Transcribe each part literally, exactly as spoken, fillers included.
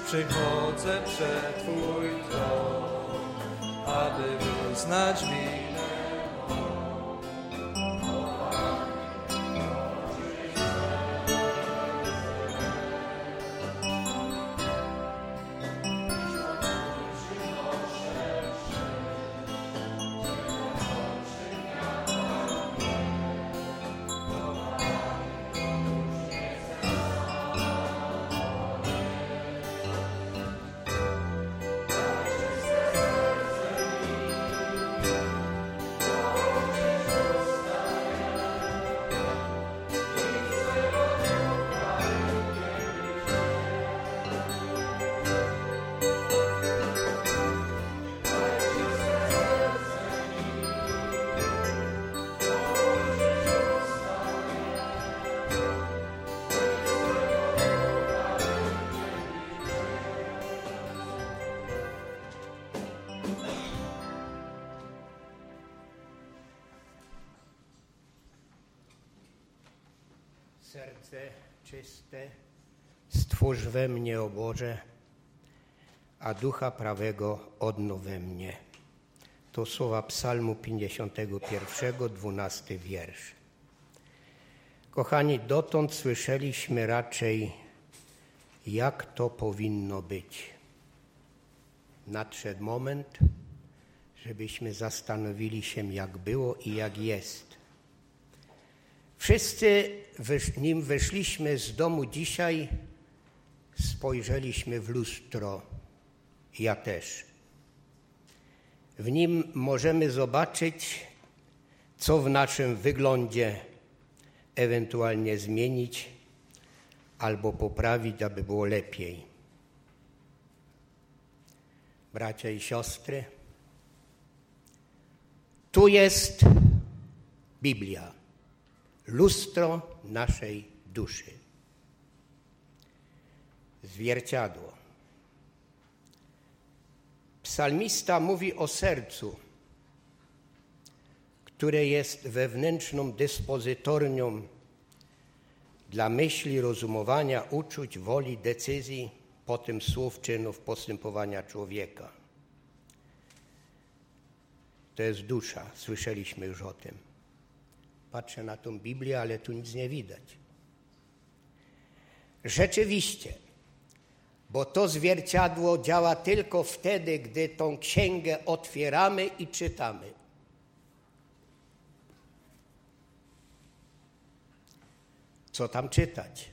Przychodzę przed Twój tron, aby wyznać winę. Serce czyste stwórz we mnie, o Boże, a ducha prawego odnow we mnie. To słowa psalmu pięćdziesiątego pierwszego, dwunasty wiersz. Kochani, dotąd słyszeliśmy raczej, jak to powinno być. Nadszedł moment, żebyśmy zastanowili się, jak było i jak jest. Wszyscy, nim wyszliśmy z domu dzisiaj, spojrzeliśmy w lustro. Ja też. W nim możemy zobaczyć, co w naszym wyglądzie ewentualnie zmienić albo poprawić, aby było lepiej. Bracia i siostry, tu jest Biblia. Lustro naszej duszy. Zwierciadło. Psalmista mówi o sercu, które jest wewnętrzną dyspozytornią dla myśli, rozumowania, uczuć, woli, decyzji, potem słów, czynów, postępowania człowieka. To jest dusza. Słyszeliśmy już o tym. Patrzę na tą Biblię, ale tu nic nie widać. Rzeczywiście, bo to zwierciadło działa tylko wtedy, gdy tą księgę otwieramy i czytamy. Co tam czytać?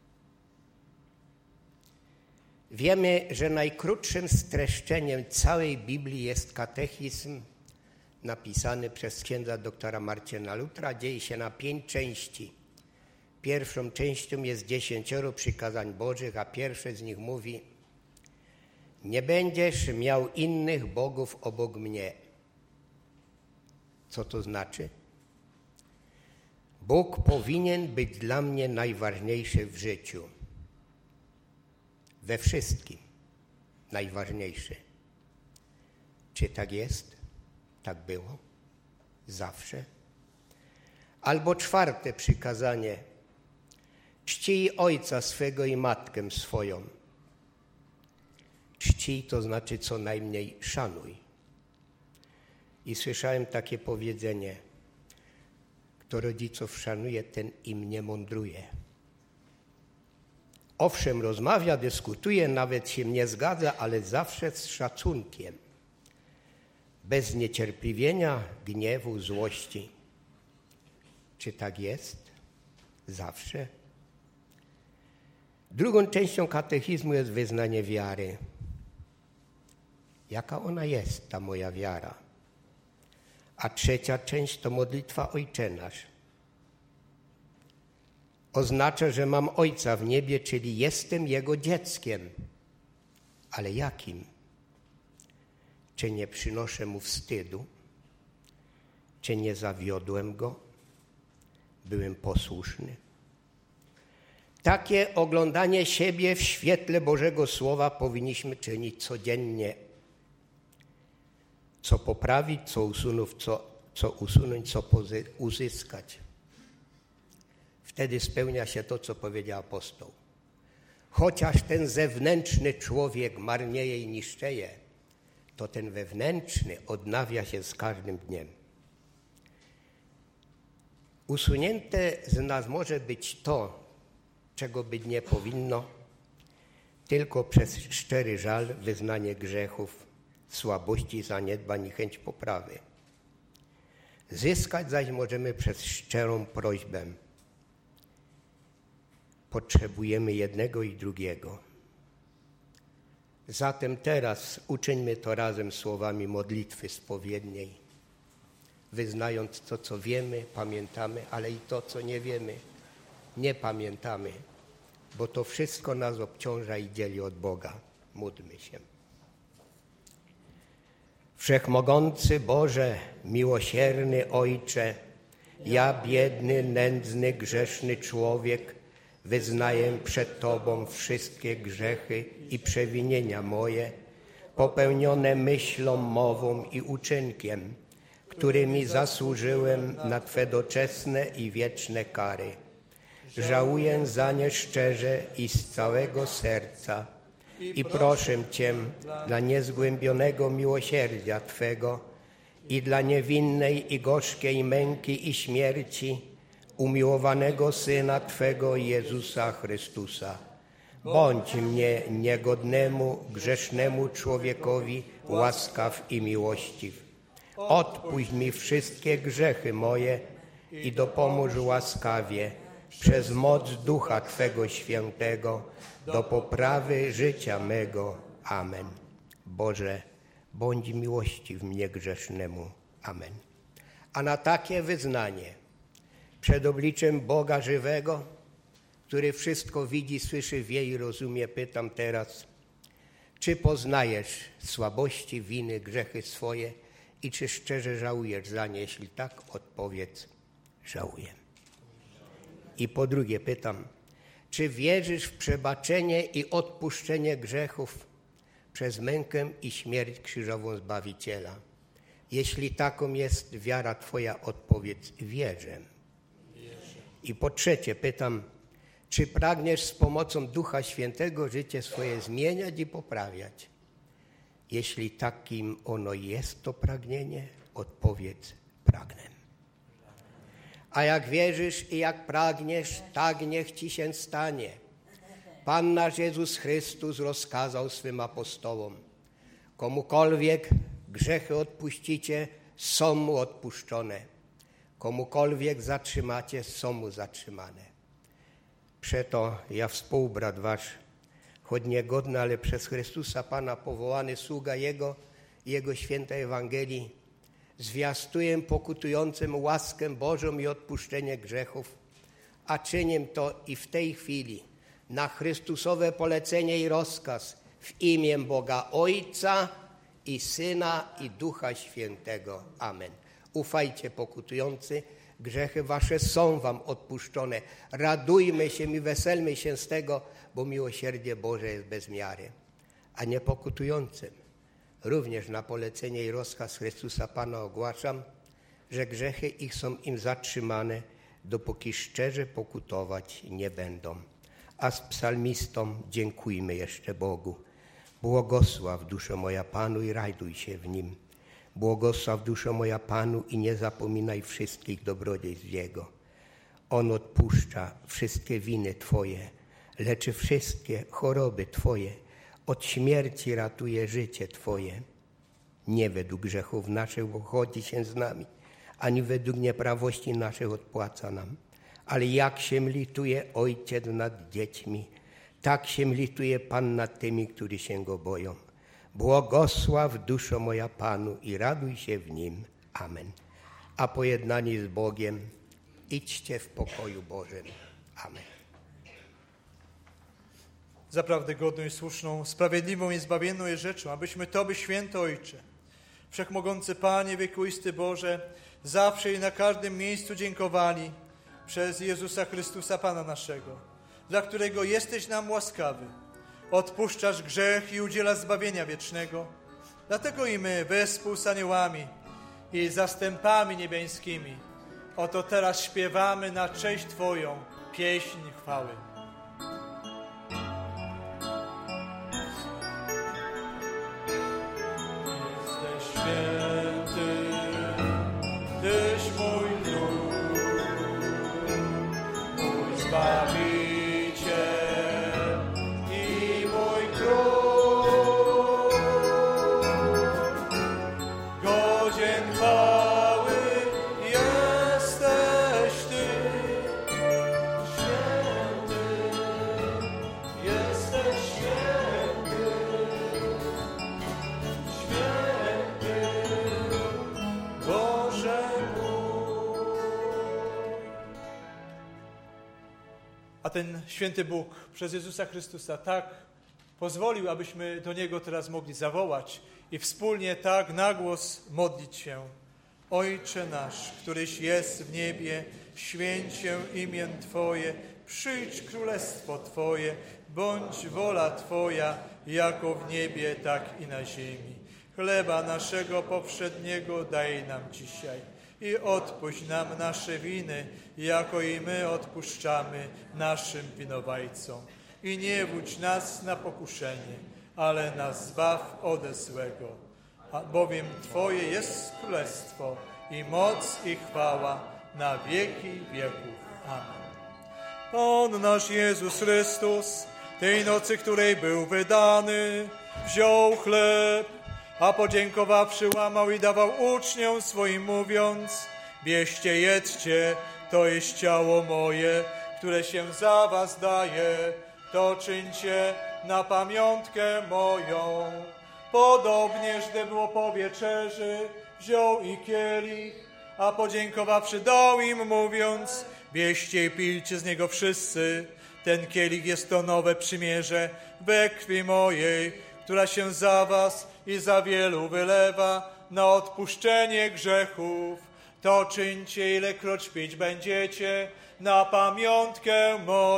Wiemy, że najkrótszym streszczeniem całej Biblii jest katechizm napisany przez księdza doktora Marcina Lutra. Dzieje się na pięć części. Pierwszą częścią jest dziesięcioro przykazań Bożych, a pierwsze z nich mówi: nie będziesz miał innych bogów obok mnie. Co to znaczy? Bóg powinien być dla mnie najważniejszy w życiu. We wszystkim najważniejszy. Czy tak jest? Tak było? Zawsze? Albo czwarte przykazanie. Czcij ojca swego i matkę swoją. Czcij to znaczy co najmniej szanuj. I słyszałem takie powiedzenie: kto rodziców szanuje, ten im nie mądruje. Owszem, rozmawia, dyskutuje, nawet się nie zgadza, ale zawsze z szacunkiem. Bez zniecierpliwienia, gniewu, złości. Czy tak jest? Zawsze? Drugą częścią katechizmu jest wyznanie wiary. Jaka ona jest, ta moja wiara? A trzecia część to modlitwa Ojcze Nasz. Oznacza, że mam Ojca w niebie, czyli jestem Jego dzieckiem. Ale jakim? Czy nie przynoszę Mu wstydu? Czy nie zawiodłem Go? Byłem posłuszny? Takie oglądanie siebie w świetle Bożego Słowa powinniśmy czynić codziennie. Co poprawić, co usunąć, co, co, usunąć, co uzyskać. Wtedy spełnia się to, co powiedział apostoł. chociaż ten zewnętrzny człowiek marnieje i niszczeje, to ten wewnętrzny odnawia się z każdym dniem. Usunięte z nas może być to, czego być nie powinno, tylko przez szczery żal, wyznanie grzechów, słabości, zaniedbań i chęć poprawy. Zyskać zaś możemy przez szczerą prośbę. Potrzebujemy jednego i drugiego. Zatem teraz uczyńmy to razem słowami modlitwy spowiedniej, wyznając to, co wiemy, pamiętamy, ale i to, co nie wiemy, nie pamiętamy, bo to wszystko nas obciąża i dzieli od Boga. Módlmy się. Wszechmogący Boże, miłosierny Ojcze, ja biedny, nędzny, grzeszny człowiek wyznaję przed Tobą wszystkie grzechy i przewinienia moje, popełnione myślą, mową i uczynkiem, którymi zasłużyłem na Twe doczesne i wieczne kary. Żałuję za nie szczerze i z całego serca i proszę Cię dla niezgłębionego miłosierdzia Twego i dla niewinnej i gorzkiej męki i śmierci umiłowanego Syna Twego Jezusa Chrystusa. Bądź mnie niegodnemu, grzesznemu człowiekowi łaskaw i miłościw. Odpuść mi wszystkie grzechy moje i dopomóż łaskawie przez moc Ducha Twego Świętego do poprawy życia mego. Amen. Boże, bądź miłościw mnie grzesznemu. Amen. A na takie wyznanie przed obliczem Boga żywego, który wszystko widzi, słyszy, wie i rozumie, pytam teraz, czy poznajesz słabości, winy, grzechy swoje i czy szczerze żałujesz za nie? Jeśli tak, odpowiedz, żałuję. I po drugie pytam, czy wierzysz w przebaczenie i odpuszczenie grzechów przez mękę i śmierć krzyżową Zbawiciela? Jeśli taką jest wiara Twoja, odpowiedz, wierzę. I po trzecie pytam, czy pragniesz z pomocą Ducha Świętego życie swoje zmieniać i poprawiać? Jeśli takim ono jest, to pragnienie, odpowiedz, pragnę. A jak wierzysz i jak pragniesz, tak niech Ci się stanie. Pan nasz Jezus Chrystus rozkazał swym apostołom, komukolwiek grzechy odpuścicie, są mu odpuszczone. Komukolwiek zatrzymacie, są mu zatrzymane. Przeto ja, współbrat wasz, choć niegodny, ale przez Chrystusa Pana powołany sługa Jego i Jego świętej Ewangelii, zwiastuję pokutującym łaskę Bożą i odpuszczenie grzechów, a czynię to i w tej chwili na Chrystusowe polecenie i rozkaz w imię Boga Ojca i Syna i Ducha Świętego. Amen. Ufajcie, pokutujący, grzechy wasze są wam odpuszczone. Radujmy się i weselmy się z tego, bo miłosierdzie Boże jest bez miary. A niepokutującym również na polecenie i rozkaz Chrystusa Pana ogłaszam, że grzechy ich są im zatrzymane, dopóki szczerze pokutować nie będą. A z psalmistą dziękujmy jeszcze Bogu. Błogosław duszo moja Panu i raduj się w Nim. Błogosław duszo moja Panu i nie zapominaj wszystkich dobrodziejstw Jego. On odpuszcza wszystkie winy Twoje, leczy wszystkie choroby Twoje, od śmierci ratuje życie Twoje. Nie według grzechów naszych uchodzi się z nami, ani według nieprawości naszych odpłaca nam. Ale jak się lituje Ojciec nad dziećmi, tak się lituje Pan nad tymi, którzy się Go boją. Błogosław duszo moja Panu i raduj się w Nim. Amen. A pojednani z Bogiem idźcie w pokoju Bożym. Amen. Zaprawdę godną i słuszną, sprawiedliwą i zbawienną jest rzeczą, abyśmy Tobie, święty Ojcze, wszechmogący Panie, wiekuisty Boże, zawsze i na każdym miejscu dziękowali przez Jezusa Chrystusa Pana naszego, dla którego jesteś nam łaskawy. Odpuszczasz grzech i udzielasz zbawienia wiecznego. Dlatego i my, wespół z aniołami i zastępami niebiańskimi, oto teraz śpiewamy na cześć Twoją pieśń chwały. A ten święty Bóg przez Jezusa Chrystusa tak pozwolił, abyśmy do Niego teraz mogli zawołać i wspólnie tak na głos modlić się. Ojcze nasz, któryś jest w niebie, święć się imię Twoje, przyjdź królestwo Twoje, bądź wola Twoja, jako w niebie, tak i na ziemi. Chleba naszego powszedniego daj nam dzisiaj i odpuść nam nasze winy, jako i my odpuszczamy naszym winowajcom. I nie wódź nas na pokuszenie, ale nas zbaw ode złego. A bowiem Twoje jest królestwo i moc i chwała na wieki wieków. Amen. Pan nasz Jezus Chrystus, tej nocy, której był wydany, wziął chleb, a podziękowawszy łamał i dawał uczniom swoim, mówiąc: bierzcie, jedzcie, to jest ciało moje, które się za was daje, to czyńcie na pamiątkę moją. Podobnież, gdy było po wieczerzy, wziął i kielich, a podziękowawszy dał im, mówiąc: bierzcie i pijcie z niego wszyscy. Ten kielich jest to nowe przymierze we krwi mojej, która się za was i za wielu wylewa na odpuszczenie grzechów. To czyńcie, ilekroć pić będziecie, na pamiątkę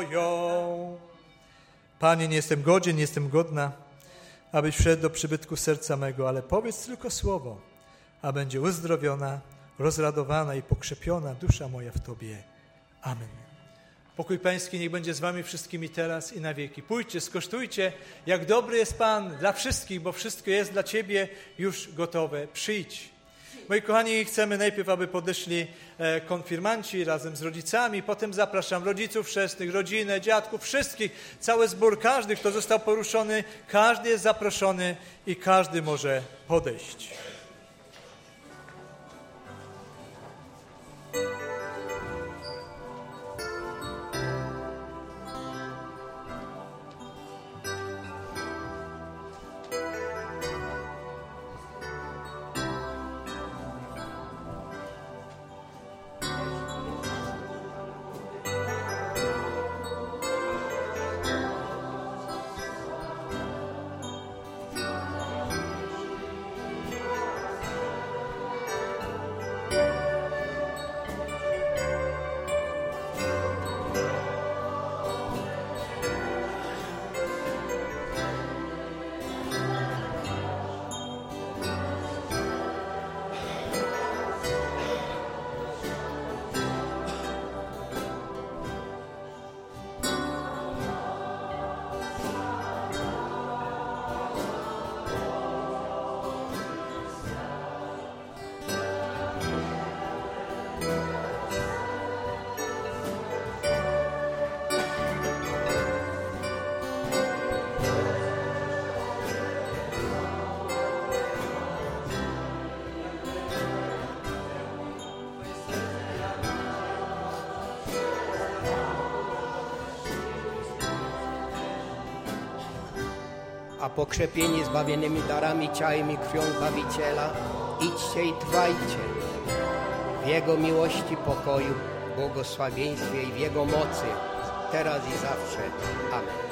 moją. Panie, nie jestem godzien, nie jestem godna, abyś wszedł do przybytku serca mego, ale powiedz tylko słowo, a będzie uzdrowiona, rozradowana i pokrzepiona dusza moja w Tobie. Amen. Pokój Pański niech będzie z wami wszystkimi teraz i na wieki. Pójdźcie, skosztujcie, jak dobry jest Pan dla wszystkich, bo wszystko jest dla Ciebie już gotowe. Przyjdź. Moi kochani, chcemy najpierw, aby podeszli konfirmanci razem z rodzicami, potem zapraszam rodziców chrzestnych, rodzinę, dziadków, wszystkich, cały zbór, każdy, kto został poruszony, każdy jest zaproszony i każdy może podejść. A pokrzepieni zbawionymi darami, ciałem i krwią Zbawiciela, idźcie i trwajcie w Jego miłości, pokoju, błogosławieństwie i w Jego mocy, teraz i zawsze. Amen.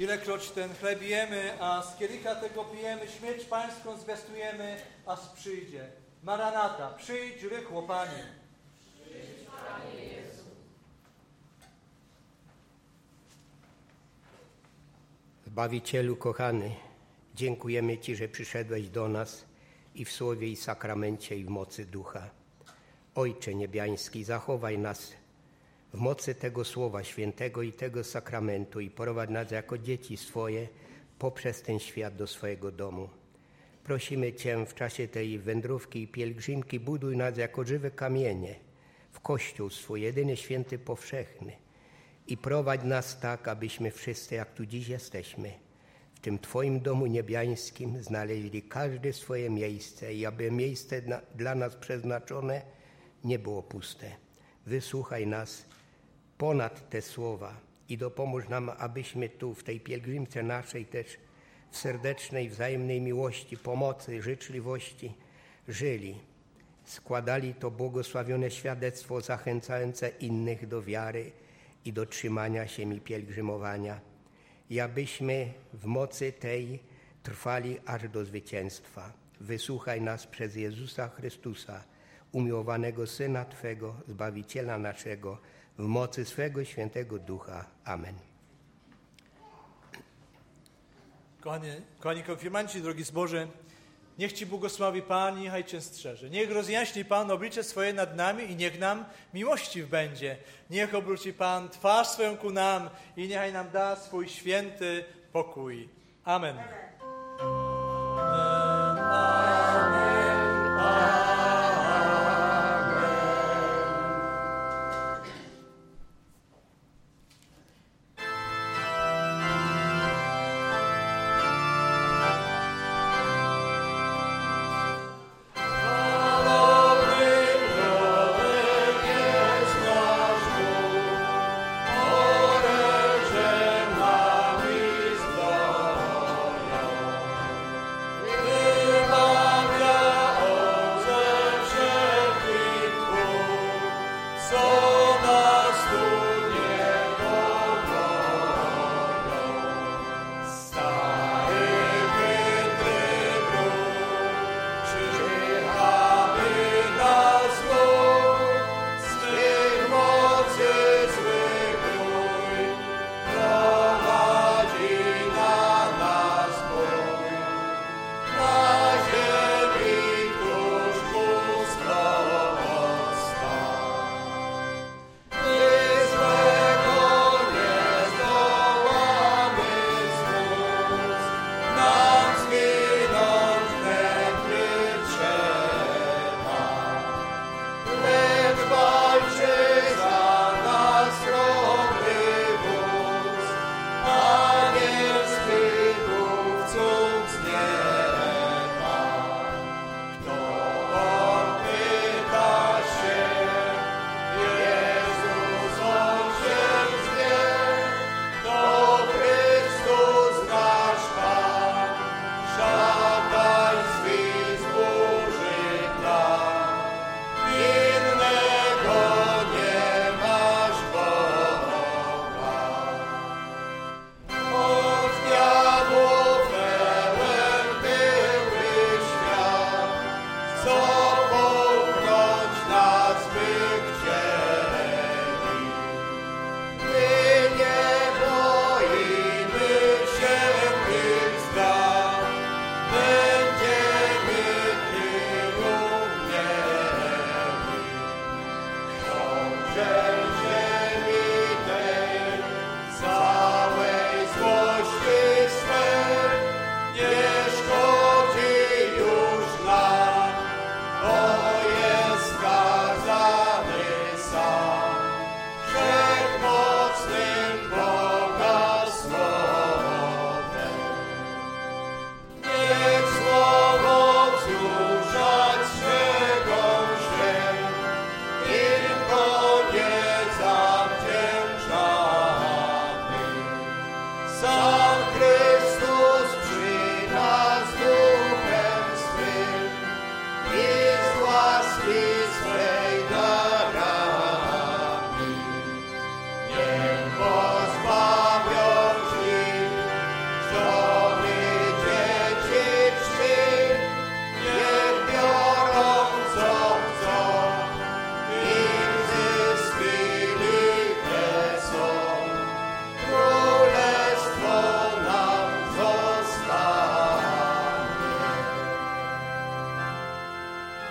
Ilekroć ten chleb jemy, a z kielicha tego pijemy, śmierć Pańską zwiastujemy, aż przyjdzie. Maranata, przyjdź rychło, Panie. Przyjdź, Panie Jezu. Zbawicielu kochany, dziękujemy Ci, że przyszedłeś do nas i w słowie, i sakramencie, i w mocy Ducha. Ojcze niebiański, zachowaj nas w mocy tego Słowa Świętego i tego sakramentu i prowadź nas jako dzieci swoje poprzez ten świat do swojego domu. Prosimy Cię w czasie tej wędrówki i pielgrzymki, buduj nas jako żywe kamienie w Kościół swój, jedyny święty powszechny i prowadź nas tak, abyśmy wszyscy, jak tu dziś jesteśmy, w tym Twoim domu niebiańskim znaleźli każde swoje miejsce i aby miejsce na, dla nas przeznaczone nie było puste. Wysłuchaj nas ponad te słowa i dopomóż nam, abyśmy tu w tej pielgrzymce naszej też w serdecznej, wzajemnej miłości, pomocy, życzliwości żyli. Składali to błogosławione świadectwo zachęcające innych do wiary i do trzymania się i pielgrzymowania. I abyśmy w mocy tej trwali aż do zwycięstwa. Wysłuchaj nas przez Jezusa Chrystusa, umiłowanego Syna Twego, Zbawiciela naszego, w mocy swego Świętego Ducha. Amen. Kochani, kochani konfirmanci, drogi zboże, niech Ci błogosławi Pan i niechaj Cię strzeże. Niech rozjaśni Pan oblicze swoje nad nami i niech nam miłościw będzie. Niech obróci Pan twarz swoją ku nam i niechaj nam da swój święty pokój. Amen. Amen. Amen. Amen. Yeah.